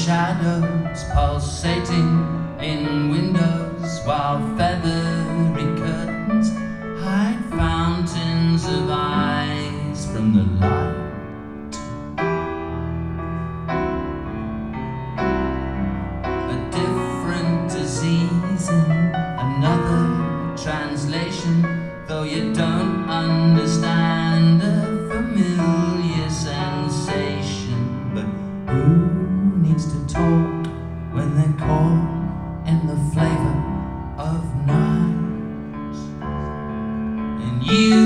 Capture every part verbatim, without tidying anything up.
shadows pulsating in windows, while feathery curtains hide fountains of eyes from the light. A different disease in another translation, though you don't understand a familiar sensation. But who needs to talk when they're caught in the flavor of night? And you,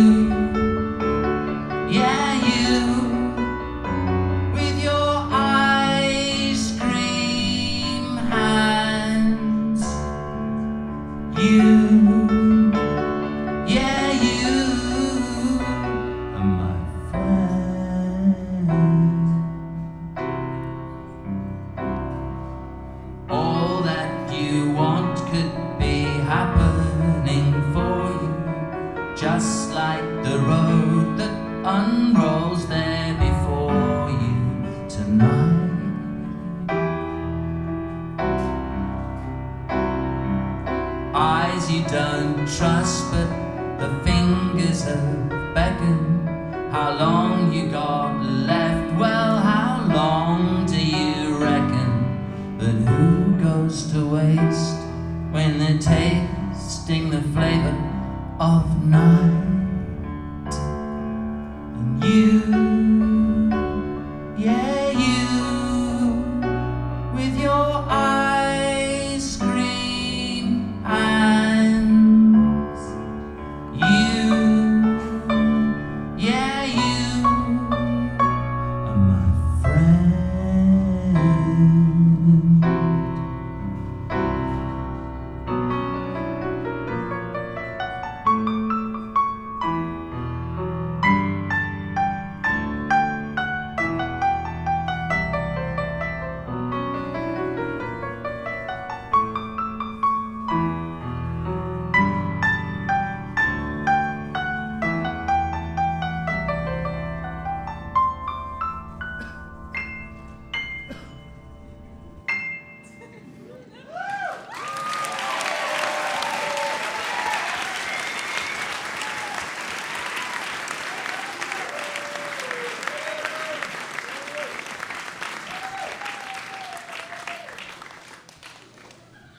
yeah you, with your ice cream hands, you, yeah you are my friend. All that you want could be happening for you, just like the road that unrolls there before you tonight. Eyes you don't trust, but the fingers that beckon. How long you got left? Well, how long do you reckon? But who goes to waste when they're tasting the flavor of night?